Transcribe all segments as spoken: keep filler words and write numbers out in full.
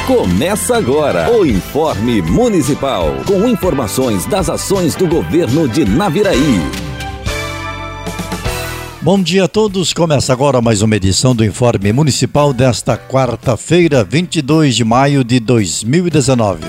Começa agora o Informe Municipal, com informações das ações do governo de Naviraí. Bom dia a todos, começa agora mais uma edição do Informe Municipal desta quarta-feira, vinte e dois de maio de dois mil e dezenove.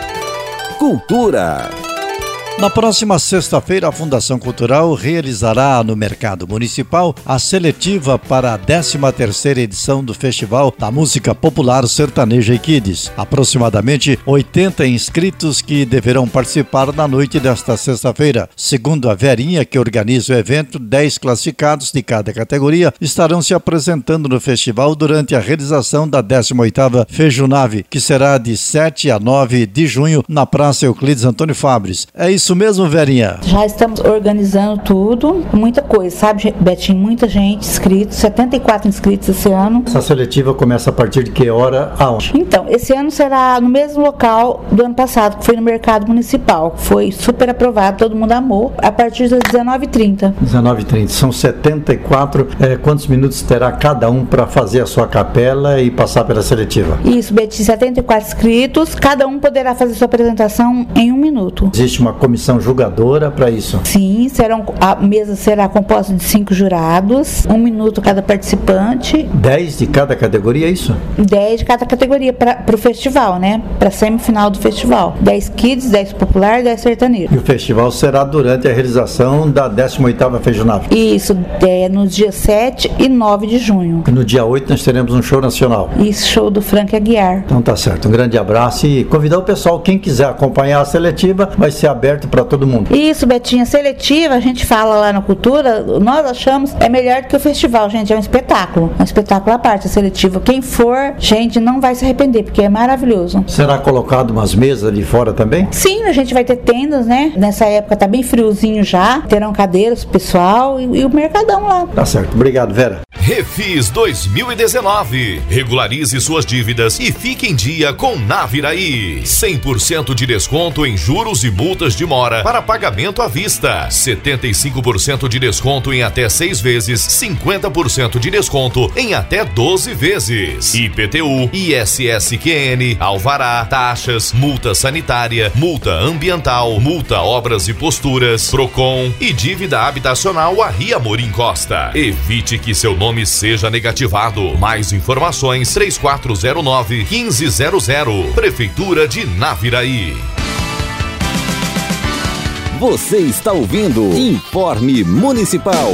Cultura. Na próxima sexta-feira, a Fundação Cultural realizará no Mercado Municipal a seletiva para a décima terceira edição do Festival da Música Popular Sertaneja e Kids. Aproximadamente oitenta inscritos que deverão participar na noite desta sexta-feira. Segundo a Verinha, que organiza o evento, dez classificados de cada categoria estarão se apresentando no festival durante a realização da décima oitava Fejunave, que será de sete a nove de junho na Praça Euclides Antônio Fabres. É isso Isso mesmo, Verinha? Já estamos organizando tudo, muita coisa, sabe, Betinho? Muita gente inscritos, setenta e quatro inscritos esse ano. Essa seletiva começa a partir de que hora, aonde? Então, esse ano será no mesmo local do ano passado, que foi no Mercado Municipal. Foi super aprovado, todo mundo amou, a partir das dezenove e trinta. dezenove e trinta, são setenta e quatro. É, quantos minutos terá cada um para fazer a sua capela e passar pela seletiva? Isso, Betinho, setenta e quatro inscritos, cada um poderá fazer sua apresentação em um minuto. Existe uma comissão Comissão julgadora para isso? Sim, serão, a mesa será composta de cinco jurados, um minuto cada participante. Dez de cada categoria, é isso? Dez de cada categoria para o festival, né? Para a semifinal do festival. Dez kids, dez popular, dez sertanejo. E o festival será durante a realização da décima oitava Fejunave? Isso, é nos dias sete e nove de junho. E no dia oito nós teremos um show nacional? Isso, show do Frank Aguiar. Então tá certo, um grande abraço e convidar o pessoal, quem quiser acompanhar a seletiva, vai ser aberto para todo mundo. Isso, Betinha, seletiva, a gente fala lá na Cultura, nós achamos é melhor do que o festival, gente, é um espetáculo, é um espetáculo à parte, a seletiva. Quem for, gente, não vai se arrepender, porque é maravilhoso. Será colocado umas mesas ali fora também? Sim, a gente vai ter tendas, né? Nessa época tá bem friozinho já, terão cadeiras pro pessoal e, e o mercadão lá. Tá certo, obrigado, Vera. Refis dois mil e dezenove. Regularize suas dívidas e fique em dia com Naviraí. cem por cento de desconto em juros e multas de mora para pagamento à vista. setenta e cinco por cento de desconto em até seis vezes. cinquenta por cento de desconto em até doze vezes. I P T U, I S S Q N, alvará, taxas, multa sanitária, multa ambiental, multa obras e posturas, Procon e dívida habitacional a Ria Morim Costa. Evite que seu nome seja negativado. Mais informações três quatro zero nove, um cinco zero zero. Prefeitura de Naviraí. Você está ouvindo Informe Municipal.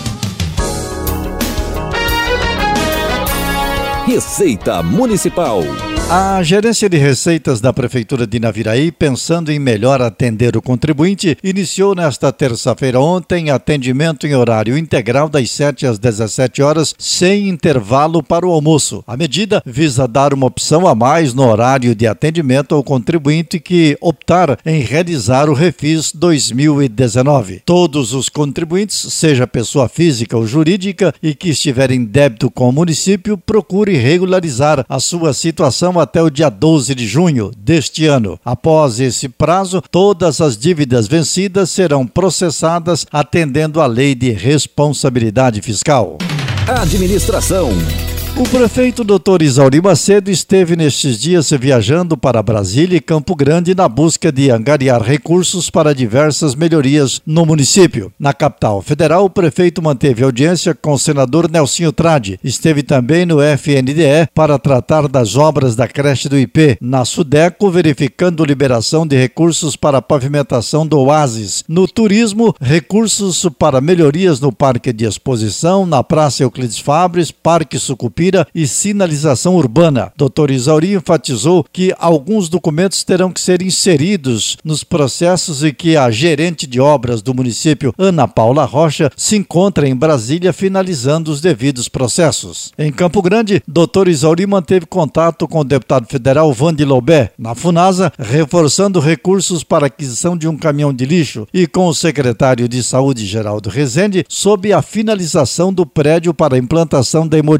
Receita Municipal. A Gerência de Receitas da Prefeitura de Naviraí, pensando em melhor atender o contribuinte, iniciou nesta terça-feira ontem atendimento em horário integral das sete às dezessete horas, sem intervalo para o almoço. A medida visa dar uma opção a mais no horário de atendimento ao contribuinte que optar em realizar o Refis dois mil e dezenove. Todos os contribuintes, seja pessoa física ou jurídica, e que estiverem em débito com o município, procure regularizar a sua situação até o dia doze de junho deste ano. Após esse prazo, todas as dívidas vencidas serão processadas atendendo à Lei de Responsabilidade Fiscal. Administração. O prefeito doutor Isauri Macedo esteve nestes dias viajando para Brasília e Campo Grande na busca de angariar recursos para diversas melhorias no município. Na capital federal, o prefeito manteve audiência com o senador Nelsinho Trade. Esteve também no F N D E para tratar das obras da creche do I P. Na Sudeco, verificando liberação de recursos para a pavimentação do Oásis. No turismo, recursos para melhorias no Parque de Exposição, na Praça Euclides Fabres, Parque Sucupira e sinalização urbana. doutor Isauri enfatizou que alguns documentos terão que ser inseridos nos processos e que a gerente de obras do município, Ana Paula Rocha, se encontra em Brasília finalizando os devidos processos. Em Campo Grande, doutor Isauri manteve contato com o deputado federal Vande Lobé, na Funasa, reforçando recursos para a aquisição de um caminhão de lixo, e com o secretário de Saúde, Geraldo Rezende, sob a finalização do prédio para a implantação da hemodiálise.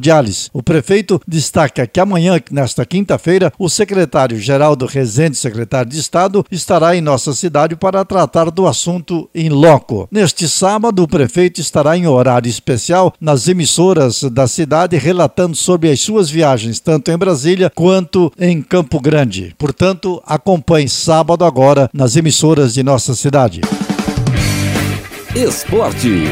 O prefeito destaca que amanhã, nesta quinta-feira, o secretário Geraldo Rezende, secretário de Estado, estará em nossa cidade para tratar do assunto em loco. Neste sábado, o prefeito estará em horário especial nas emissoras da cidade, relatando sobre as suas viagens, tanto em Brasília quanto em Campo Grande. Portanto, acompanhe sábado agora nas emissoras de nossa cidade. Esporte.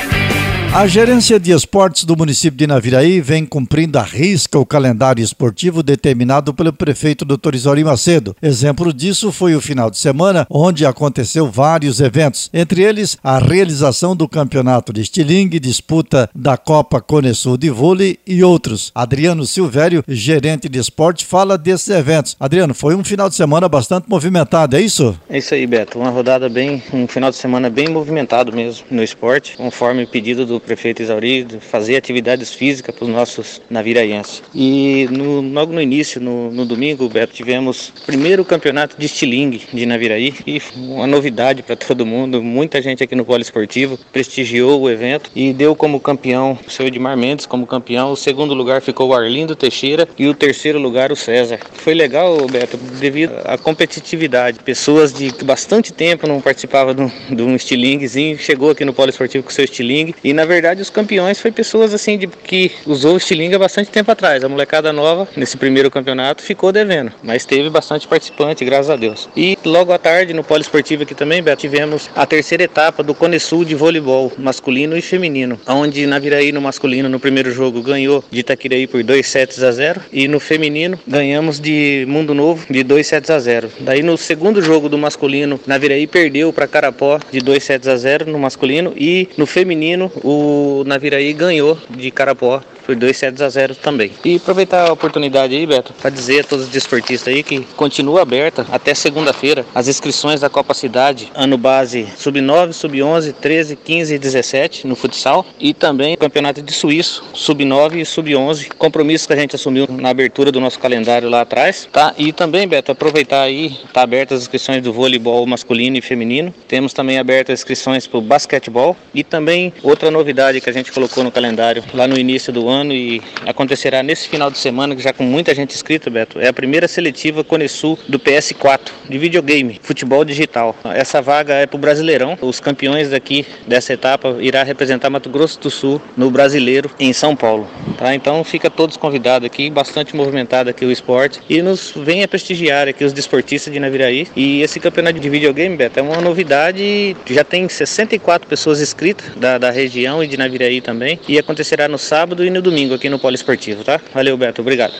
A Gerência de Esportes do município de Naviraí vem cumprindo à risca o calendário esportivo determinado pelo prefeito doutor Isauri Macedo. Exemplo disso foi o final de semana, onde aconteceu vários eventos, entre eles a realização do campeonato de estilingue, disputa da Copa Conesul de vôlei e outros. Adriano Silvério, gerente de esporte, fala desses eventos. Adriano, foi um final de semana bastante movimentado, é isso? É isso aí, Beto. Uma rodada bem, um final de semana bem movimentado mesmo no esporte, conforme o pedido do prefeito Isauri, de fazer atividades físicas para os nossos naviraienses. E no, logo no início, no, no domingo, Beto, tivemos o primeiro campeonato de estilingue de Naviraí, e uma novidade para todo mundo. Muita gente aqui no Polo Esportivo prestigiou o evento e deu como campeão o seu Edmar Mendes como campeão. O segundo lugar ficou o Arlindo Teixeira e o terceiro lugar o César. Foi legal, Beto, devido à competitividade. Pessoas de bastante tempo não participavam de um estilinguezinho, chegou aqui no Polo Esportivo com o seu estilingue, e na verdade os campeões foi pessoas assim de, que usou o estilingue há bastante tempo atrás. A molecada nova nesse primeiro campeonato ficou devendo, mas teve bastante participante, graças a Deus. E logo à tarde no Polo Esportivo aqui também, Beto, tivemos a terceira etapa do Conesul de voleibol masculino e feminino, onde Naviraí no masculino no primeiro jogo ganhou de Itaquiraí por dois sets a zero, e no feminino ganhamos de Mundo Novo de dois sets a zero. Daí no segundo jogo do masculino, Naviraí perdeu para Carapó de dois sets a zero no masculino, e no feminino o Naviraí ganhou de Carapó por dois sets a zero também. E aproveitar a oportunidade aí, Beto, para dizer a todos os desportistas aí que continua aberta até segunda-feira as inscrições da Copa Cidade, ano base sub nove, sub onze, treze, quinze e dezessete no futsal, e também o campeonato de suíço, sub nove e sub onze, compromisso que a gente assumiu na abertura do nosso calendário lá atrás, tá? E também, Beto, aproveitar aí, tá abertas as inscrições do voleibol masculino e feminino, temos também abertas as inscrições para o basquetebol, e também outra novidade que a gente colocou no calendário lá no início do ano, ano e acontecerá nesse final de semana, já com muita gente inscrita, Beto, é a primeira seletiva Conesul do P S quatro, de videogame, futebol digital. Essa vaga é para o Brasileirão. Os campeões daqui dessa etapa irá representar Mato Grosso do Sul no Brasileiro em São Paulo, tá? Então fica todos convidados aqui, bastante movimentado aqui o esporte, e nos venha prestigiar aqui os desportistas de Naviraí. E esse campeonato de videogame, Beto, é uma novidade, já tem sessenta e quatro pessoas inscritas da, da região e de Naviraí também, e acontecerá no sábado e no domingo aqui no Polo Esportivo, tá? Valeu, Beto, obrigado.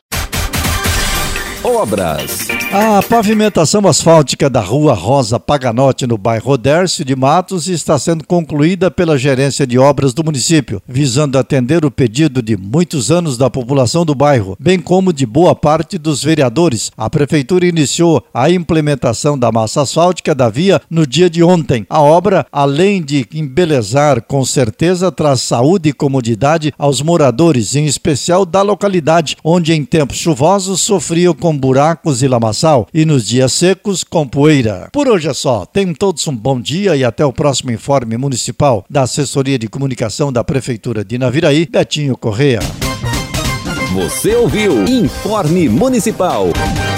Obras. A pavimentação asfáltica da Rua Rosa Paganotti, no bairro Odércio de Matos, está sendo concluída pela Gerência de Obras do município, visando atender o pedido de muitos anos da população do bairro, bem como de boa parte dos vereadores. A Prefeitura iniciou a implementação da massa asfáltica da via no dia de ontem. A obra, além de embelezar, com certeza traz saúde e comodidade aos moradores, em especial da localidade, onde em tempos chuvosos sofriam com buracos e lamaçal, e nos dias secos com poeira. Por hoje é só. Tenham todos um bom dia e até o próximo informe municipal da Assessoria de Comunicação da Prefeitura de Naviraí, Betinho Correia. Você ouviu Informe Municipal.